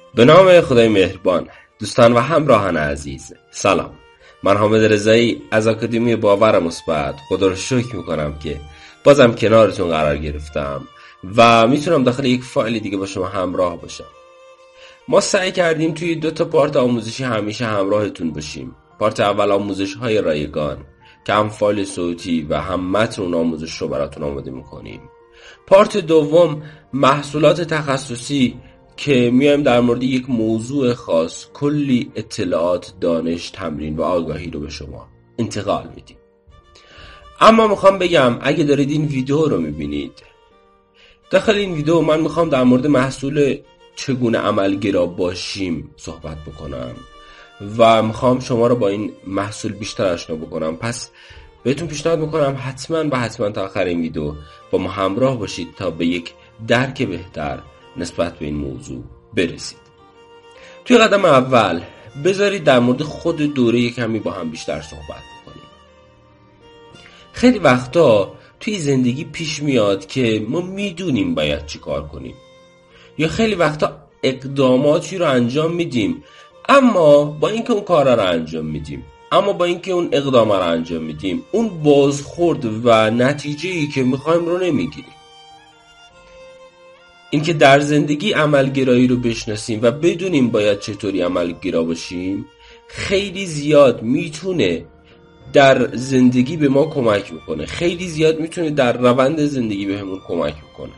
به نام خدای مهربان. دوستان و همراهان عزیز، سلام. من حامد رضایی از آکادمی باور مثبت خدا رو شکر میکنم که بازم کنارتون قرار گرفتم و میتونم داخل یک فایل دیگه با شما همراه باشم. ما سعی کردیم توی 2 پارت آموزشی همیشه همراهتون باشیم. پارت اول آموزش های رایگان که هم فایل صوتی و هم متن اون آموزش رو براتون آماده میکنیم. پارت دوم محصولات تخصصی که میایم در مورد یک موضوع خاص کلی اطلاعات، دانش، تمرین و آگاهی رو به شما انتقال میدیم. اما میخوام بگم اگه دارید این ویدیو رو میبینید، داخل این ویدیو من میخوام در مورد محصول چگونه عملگرا باشیم صحبت بکنم و میخوام شما رو با این محصول بیشتر آشنا بکنم. پس بهتون پیشنهاد میکنم حتما تا آخر این ویدیو با ما همراه باشید تا به یک درک بهتر نسبت به این موضوع برسید. توی قدم اول بذارید در مورد خود دوره کمی با هم بیشتر صحبت بکنیم. خیلی وقتا توی زندگی پیش میاد که ما میدونیم باید چی کار کنیم یا خیلی وقتا اقداماتی رو انجام میدیم اما با اینکه اون کار رو انجام میدیم، اون اقدام رو انجام میدیم، اون بازخورد و نتیجه‌ای که میخوایم رو نمیگیریم. اینکه در زندگی عملگرایی رو بشناسیم و بدونیم باید چطوری عملگرا باشیم خیلی زیاد میتونه در زندگی به ما کمک میکنه، خیلی زیاد میتونه در روند زندگی بهمون کمک میکنه.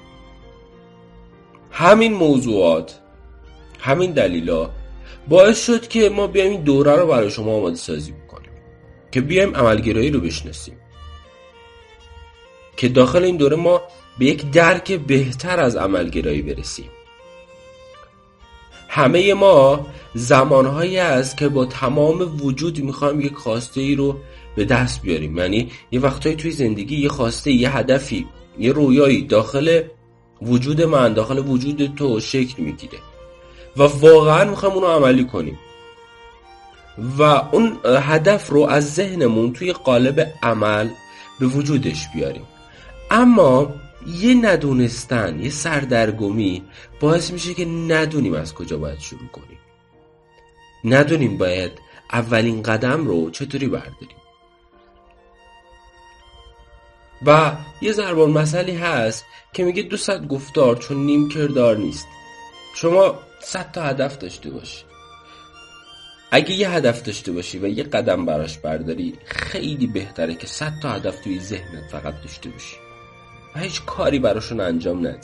همین موضوعات، همین دلیلا باعث شد که ما بیایم این دوره رو برای شما آماده سازی بکنیم که بیایم عملگرایی رو بشناسیم، که داخل این دوره ما به یک درک بهتر از عملگرایی برسیم. همه ما زمانهایی هست که با تمام وجود میخوایم یک خواسته ای رو به دست بیاریم. یعنی یه وقتایی توی زندگی یه خواسته، یه هدفی، یه رویایی داخل وجود من، داخل وجود تو شکل میگیره و واقعا میخوایم اونو عملی کنیم و اون هدف رو از ذهنمون توی قالب عمل به وجودش بیاریم. اما یه ندونستن، یه سردرگمی باعث میشه که ندونیم از کجا باید شروع کنیم، ندونیم باید اولین قدم رو چطوری برداریم. و یه ضرب المثلی هست که میگه 200 گفتار چون نیم کردار نیست. شما 100 تا هدف داشته باشی، اگه یه هدف داشته باشی و یه قدم براش برداری خیلی بهتره که 100 تا هدف توی ذهنت فقط داشته باشی و هیچ کاری براشون انجام ندی.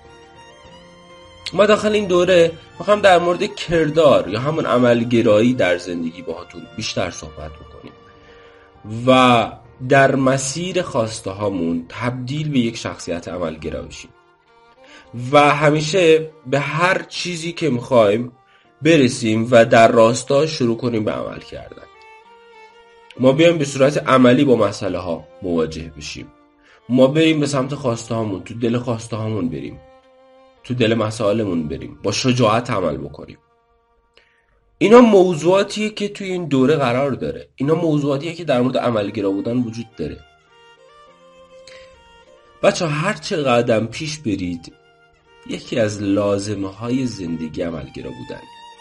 ما داخل این دوره میخوام در مورد کردار یا همون عملگرایی در زندگی باهاتون بیشتر صحبت بکنیم و در مسیر خواسته هامون تبدیل به یک شخصیت عملگرا بشیم و همیشه به هر چیزی که میخوایم برسیم و در راستا شروع کنیم به عمل کردن. ما بیایم به صورت عملی با مسئله ها مواجه بشیم، ما بریم به سمت خواسته هامون، تو دل خواسته هامون بریم، تو دل مسائلمون بریم، با شجاعت عمل بکنیم. اینا موضوعاتیه که توی این دوره قرار داره، اینا موضوعاتیه که در مورد عملگرا بودن وجود داره. بچه هر چه قدم پیش برید یکی از لازمه های زندگی عملگرا بودن.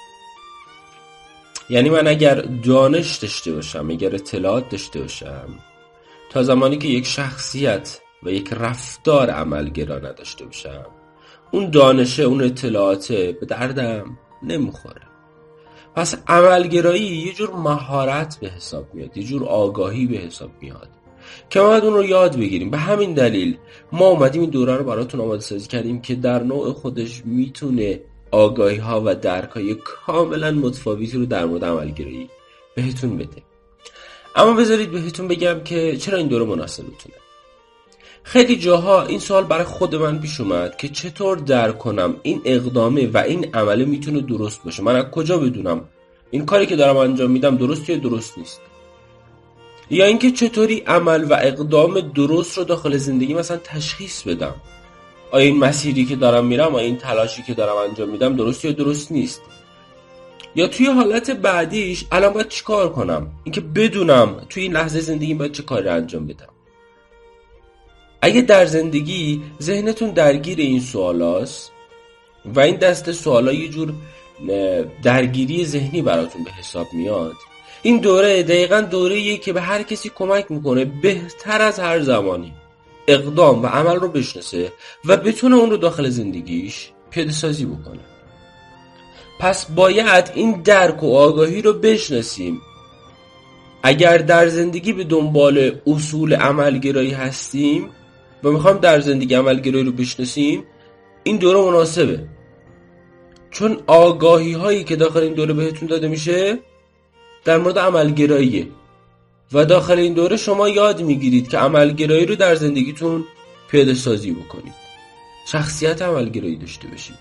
یعنی من اگر دانش داشته باشم، اگر اطلاعات داشته باشم، تا زمانی که یک شخصیت و یک رفتار عملگرا نداشته باشم، اون دانشه، اون اطلاعات به دردم نمیخوره. پس عملگرایی یه جور مهارت به حساب میاد، یه جور آگاهی به حساب میاد که ما باید اون رو یاد بگیریم. به همین دلیل ما اومدیم این دوره رو براتون آماده سازی کردیم که در نوع خودش میتونه آگاهی ها و درک های کاملا متفاوتی رو در مورد عملگرایی بهتون بده. اما بذارید بهتون بگم که چرا این دوره مناسبتونه. خیلی جاها این سوال برای خود من پیش اومد که چطور درک کنم این اقدامه و این عمله میتونه درست باشه. من از کجا بدونم این کاری که دارم انجام میدم درست یا درست نیست؟ یا اینکه چطوری عمل و اقدام درست رو داخل زندگی مثلا تشخیص بدم؟ آیا این مسیری که دارم میرم، آیا این تلاشی که دارم انجام میدم درست یا درست نیست؟ یا توی حالت بعدیش الان باید چی کار کنم؟ اینکه بدونم توی این لحظه زندگی باید چه کاری انجام بدم. اگه در زندگی ذهنتون درگیر این سوالاست و این دسته سوالا یه جور درگیری ذهنی براتون به حساب میاد. این دوره دقیقاً دوره‌ایه که به هر کسی کمک میکنه بهتر از هر زمانی اقدام و عمل رو بشناسه و بتونه اون رو داخل زندگیش پیاده سازی بکنه. پس باید این درک و آگاهی رو بشناسیم. اگر در زندگی به دنبال اصول عملگرایی هستیم و میخوایم در زندگی عملگرایی رو بشناسیم، این دوره مناسبه. چون آگاهی هایی که داخل این دوره بهتون داده میشه در مورد عملگراییه و داخل این دوره شما یاد میگیرید که عملگرایی رو در زندگیتون پیاده سازی بکنید، شخصیت عملگرایی داشته باشید.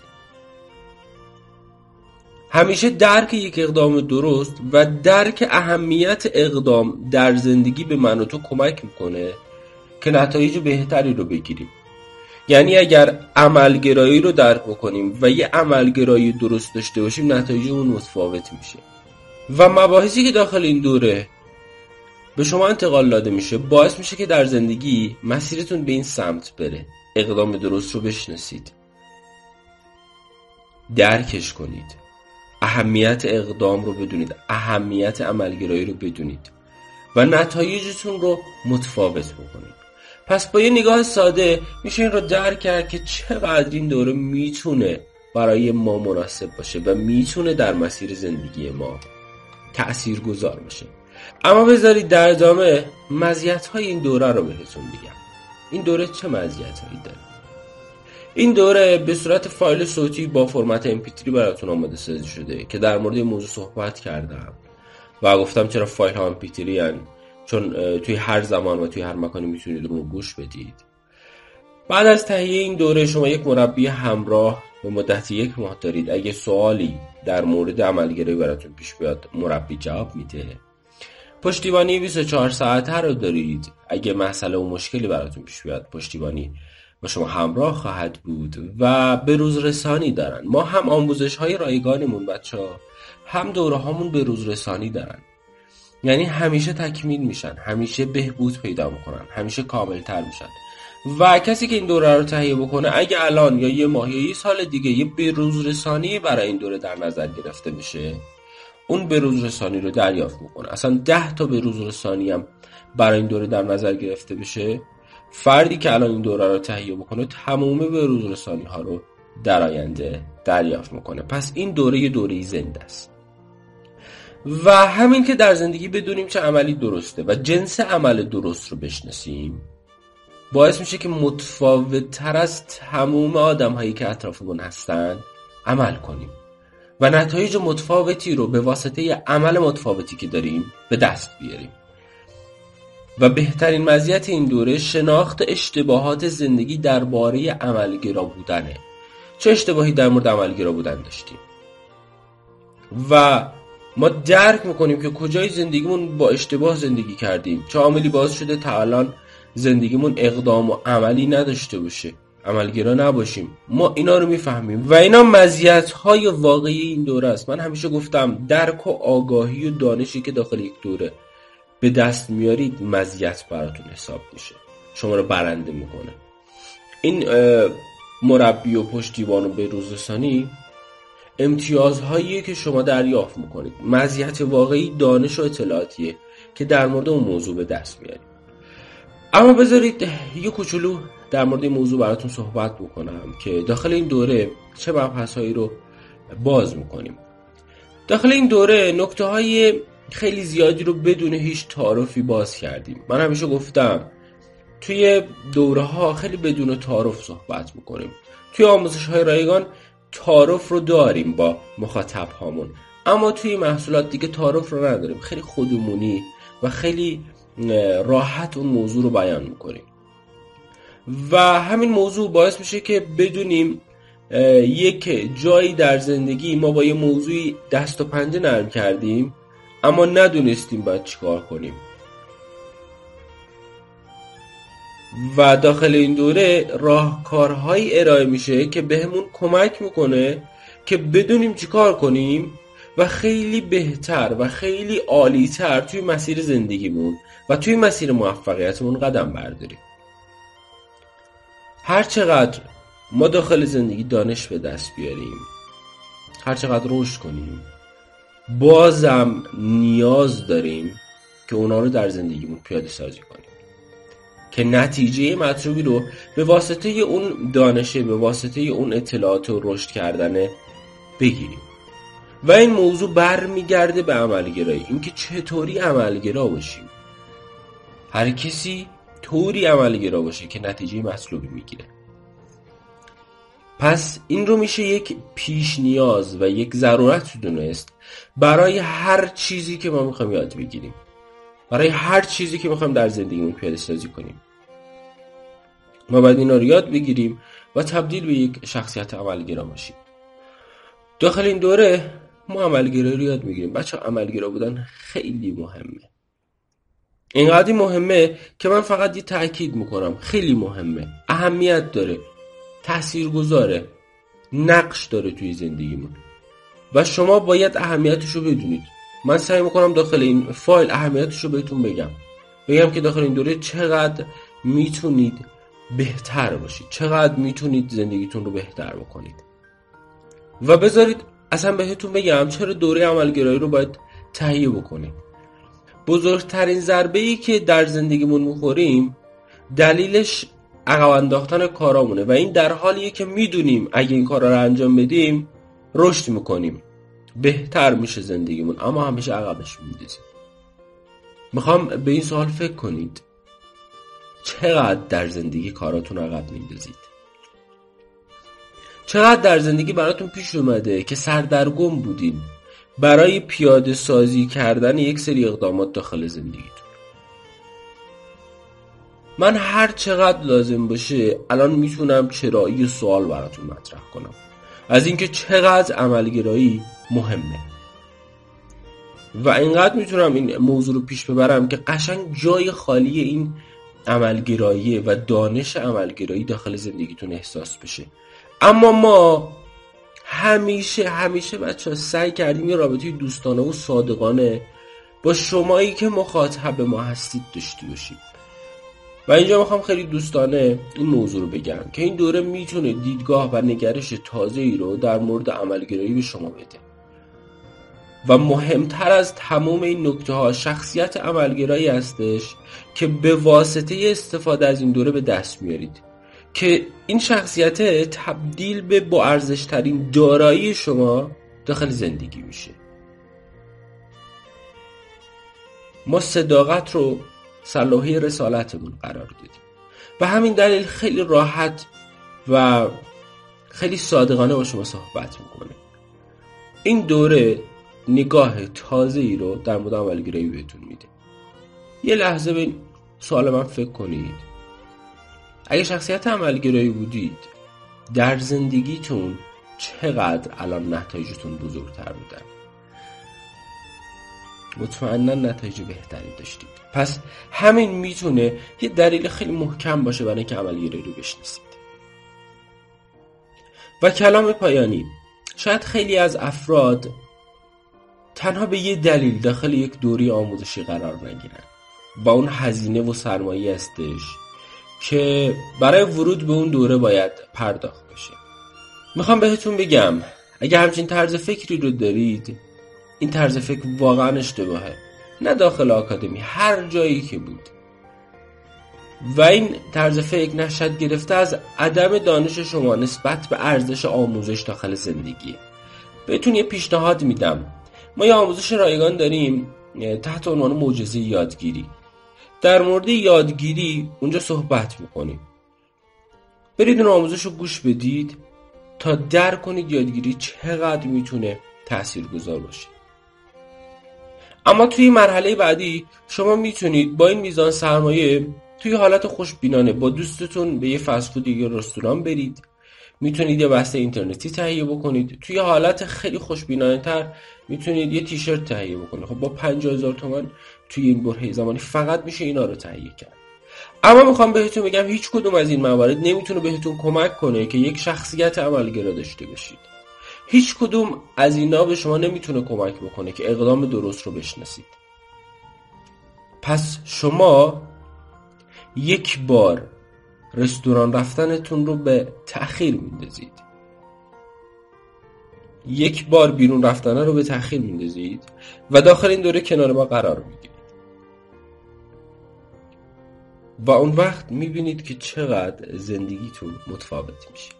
همیشه درک یک اقدام درست و درک اهمیت اقدام در زندگی به من و تو کمک میکنه که نتایج بهتری رو بگیریم. یعنی اگر عملگرایی رو درک بکنیم و یه عملگرایی درست داشته باشیم، نتایج اون متفاوت میشه. و مباحثی که داخل این دوره به شما انتقال داده میشه باعث میشه که در زندگی مسیرتون به این سمت بره. اقدام درست رو بشناسید، درکش کنید، اهمیت اقدام رو بدونید، اهمیت عملگرایی رو بدونید و نتایجتون رو متفاوت بکنید. پس با یه نگاه ساده میشه این رو درک کرد که چقدر این دوره میتونه برای ما مناسب باشه و میتونه در مسیر زندگی ما تأثیرگذار باشه. اما بذارید در ادامه مزیت‌های این دوره رو بهتون بگم. این دوره چه مزیت‌هایی داره؟ این دوره به صورت فایل صوتی با فرمت MP3 براتون آماده سازی شده که در مورد این موضوع صحبت کردم و گفتم چرا فایل ها MP3 هن، چون توی هر زمان و توی هر مکانی میتونید رو گوش بدید. بعد از تهیه این دوره شما یک مربی همراه به مدت 1 ماه دارید. اگه سوالی در مورد عملگرایی براتون پیش بیاد مربی جواب میده. پشتیبانی 24 ساعته رو دارید. اگه مسئله و مشکلی براتون پیش بیاد پشتیبانی با شما همراه خواهد بود و به روز رسانی دارن. ما هم آموزش های رایگانمون بچه‌ها هم دوره هامون به روز رسانی دارن، یعنی همیشه تکمیل میشن، همیشه بهبود پیدا میکنن، همیشه کامل تر میشن. و کسی که این دوره رو تهیه بکنه اگه الان یا یه ماه یا یه سال دیگه یه به روز رسانی برای این دوره در نظر گرفته بشه، اون به روز رسانی رو دریافت میکنه. اصلا 10 تا به روز رسانی هم برای این دوره در نظر گرفته بشه، فردی که الان این دوره رو تهیه بکنه تمام به روز رسانی ها رو در آینده دریافت میکنه. پس این دوره یه دوره زنده است. و همین که در زندگی بدونیم چه عملی درسته و جنس عمل درست رو بشناسیم باعث میشه که متفاوت تر از تمام آدم هایی که اطرافمون هستن عمل کنیم و نتایج متفاوتی رو به واسطه عمل متفاوتی که داریم به دست بیاریم. و بهترین مزیت این دوره شناخت اشتباهات زندگی درباره عملگرا بودنه. چه اشتباهی در مورد عملگرا بودن داشتیم و ما درک میکنیم که کجای زندگیمون با اشتباه زندگی کردیم، چه عاملی باعث شده تا الان زندگیمون اقدام و عملی نداشته باشه، عملگرا نباشیم. ما اینا رو میفهمیم و اینا مزیت‌های واقعی این دوره است. من همیشه گفتم درک و آگاهی و دانشی که داخل یک دوره به دست میارید مزیت براتون حساب میشه، شما رو برنده میکنه. این مربی و پشتیبان و به روز رسانی امتیازهایی که شما دریافت میکنید، مزیت واقعی دانش و اطلاعاتیه که در مورد اون موضوع به دست میارید. اما بذارید یه کوچولو در مورد این موضوع براتون صحبت بکنم که داخل این دوره چه مبحثهایی رو باز میکنیم. داخل این دوره نکته های خیلی زیادی رو بدون هیچ تعارفی باز کردیم. من همیشه گفتم توی دوره ها خیلی بدون تعارف صحبت میکنیم. توی آموزش های رایگان تعارف رو داریم با مخاطب هامون، اما توی محصولات دیگه تعارف رو نداریم. خیلی خودمونی و خیلی راحت اون موضوع رو بیان میکنیم و همین موضوع باعث میشه که بدونیم یک جایی در زندگی ما با یه موضوعی دست و پنجه نرم کردیم اما ندونستیم باید چیکار کنیم. و داخل این دوره راهکارهایی ارائه میشه که بهمون کمک میکنه که بدونیم چیکار کنیم و خیلی بهتر و خیلی عالی‌تر توی مسیر زندگیمون و توی مسیر موفقیتمون قدم برداریم. هر چقدر ما داخل زندگی دانش به دست بیاریم، هر چقدر رشد کنیم، بازم نیاز داریم که اونا رو در زندگیمون پیاده سازی کنیم که نتیجه مطلوبی رو به واسطه اون دانشه، به واسطه اون اطلاعات و رشد کردن بگیریم. و این موضوع برمیگرده به عملگرایی، اینکه چطوری عملگرا باشیم. هر کسی طوری عملگرا باشه که نتیجه مطلوبی میگیره. پس این رو میشه یک پیش نیاز و یک ضرورت دونست برای هر چیزی که ما میخوایم یاد بگیریم، برای هر چیزی که میخوایم در زندگیمون پیاده سازی کنیم. ما باید اینا رو یاد بگیریم و تبدیل به یک شخصیت عملگرا باشیم. داخل این دوره ما عملگرایی رو یاد میگیریم. بچه‌ها عملگرا بودن خیلی مهمه. اینقدر مهمه که من فقط یه تأکید میکنم، خیلی مهمه، اهمیت داره، تاثیرگذاره، نقش داره توی زندگیمون و شما باید اهمیتش رو بدونید. من سعی میکنم داخل این فایل اهمیتش رو بهتون بگم که داخل این دوره چقدر میتونید بهتر باشید، چقدر میتونید زندگیتون رو بهتر بکنید. و بذارید اصلا بهتون بگم چرا دوره عملگرایی رو باید تهیه بکنید. بزرگترین ضربه‌ای که در زندگیمون میخوریم دلیلش عقب انداختن کارامونه و این در حالیه که میدونیم اگه این کارا رو انجام بدیم رشد میکنیم، بهتر میشه زندگیمون، اما همیشه عقبش میندازیم. میخوام به این سوال فکر کنید، چقدر در زندگی کاراتون عقب میندازید؟ چقدر در زندگی براتون پیش اومده که سردرگم بودین برای پیاده سازی کردن یک سری اقدامات داخل زندگیتون؟ من هر چقدر لازم باشه الان میتونم چرایی سوال براتون مطرح کنم از اینکه چقدر عملگرایی مهمه و اینقدر میتونم این موضوع رو پیش ببرم که قشنگ جای خالی این عملگرایی و دانش عملگرایی داخل زندگیتون احساس بشه. اما ما همیشه بچه ها سعی کردیم یه رابطه دوستانه و صادقانه با شمایی که مخاطب ما هستید داشته باشیم و اینجا میخوام خیلی دوستانه این موضوع رو بگم که این دوره میتونه دیدگاه و نگرش تازه‌ای رو در مورد عملگرایی به شما بده و مهمتر از تمام این نکته ها شخصیت عملگرایی هستش که به واسطه استفاده از این دوره به دست میارید که این شخصیت تبدیل به با ارزش ترین دارایی شما داخل زندگی میشه. ما صداقت رو سلاحی رسالتمون قرار دادیم و همین دلیل خیلی راحت و خیلی صادقانه با شما صحبت میکنه. این دوره نگاه تازه‌ای رو در مورد عملگرایی بهتون میده. یه لحظه به این سوال من فکر کنید. اگه شخصیت عملگرایی بودید در زندگیتون چقدر الان نتایجتون بزرگتر بودن؟ مطمئنا نتایج بهتری داشتید. پس همین میتونه یه دلیل خیلی محکم باشه برای اینکه عملگرایی رو بشناسید. و کلام پایانی، شاید خیلی از افراد تنها به یه دلیل داخل یک دوره آموزشی قرار نگیرن و اون هزینه و سرمایه هستش که برای ورود به اون دوره باید پرداخت بشه. میخوام بهتون بگم اگه همچین طرز فکری رو دارید، این طرز فکر واقعا اشتباهه. نه داخل آکادمی، هر جایی که بود. و این طرز فکر نشأت گرفته از عدم دانش شما نسبت به ارزش آموزش داخل زندگی. بهتون یه پیشنهاد میدم. ما یه آموزش رایگان داریم تحت عنوان معجزه یادگیری. در مورد یادگیری اونجا صحبت میکنیم. برید اون آموزش رو گوش بدید تا درک کنید یادگیری چقدر میتونه تاثیرگذار باشه. اما توی مرحله بعدی شما میتونید با این میزان سرمایه توی حالت خوشبینانه با دوستتون به یه فست فود یا رستوران برید. میتونید یه بسته اینترنتی تهیه بکنید. توی حالت خیلی خوشبینانه تر میتونید یه تیشرت تهیه بکنید. خب با 50,000 تومان توی این برهه زمانی فقط میشه اینا رو تهیه کرد. اما میخوام بهتون بگم هیچ کدوم از این موارد نمیتونه بهتون کمک کنه که یک شخصیت عملگرا داشته باشید. هیچ کدوم از اینا به شما نمیتونه کمک بکنه که اقدام درست رو بشناسید. پس شما یک بار رستوران رفتنتون رو به تأخیر میندازید. یک بار بیرون رفتن رو به تأخیر میندازید و داخل این دوره کنار ما قرار میگیرید و اون وقت میبینید که چقدر زندگیتون متفاوت میشه.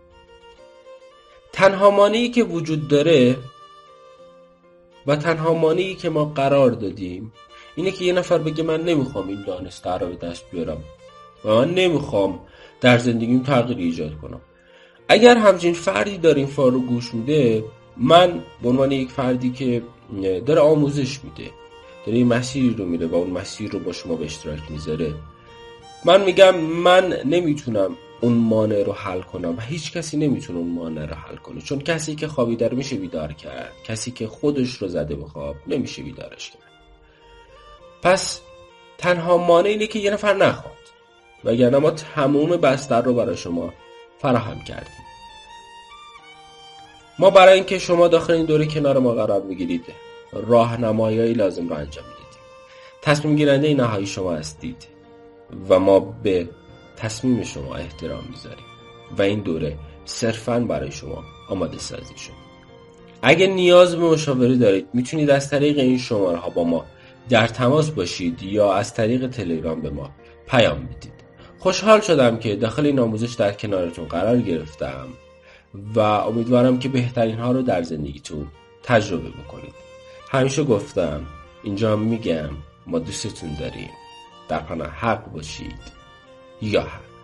تنها مانعی که وجود داره و تنها مانعی که ما قرار دادیم اینه که یه نفر بگه من نمیخوام این دانسته رو به دست بیارم و من نمیخوام در زندگیم تغییر ایجاد کنم. اگر همچین فردی داره این فار رو گوش میده، من به عنوان یک فردی که داره آموزش میده، داره این مسیری رو میره و اون مسیر رو با شما به اشتراک میذاره، من میگم من نمیتونم اون مانع رو حل کنم و هیچ کسی نمیتونه اون مانع رو حل کنه، چون کسی که خوابیده رو میشه بیدار کرد، کسی که خودش رو زده به خواب نمیشه بیدارش کرد. پس تنها مانع اینه که یه نفر نخواد، وگرنه ما تمام بستر رو برای شما فراهم کردیم. ما برای اینکه شما داخل این دوره کنار ما قرار بگیرید راهنمایی‌های لازم رو انجام میدیم. تصمیم گیرنده نهایی شما هستید و ما به تصمیم شما احترام میذاریم و این دوره صرفاً برای شما آماده سازی شد. اگه نیاز به مشاوره دارید میتونید از طریق این شماره ها با ما در تماس باشید یا از طریق تلگرام به ما پیام بدید. خوشحال شدم که داخل این آموزش در کنارتون قرار گرفتم و امیدوارم که بهترین ها رو در زندگیتون تجربه بکنید. همیشه گفتم، اینجا میگم، ما دوستتون داریم. در پناه حق باشید یا حق.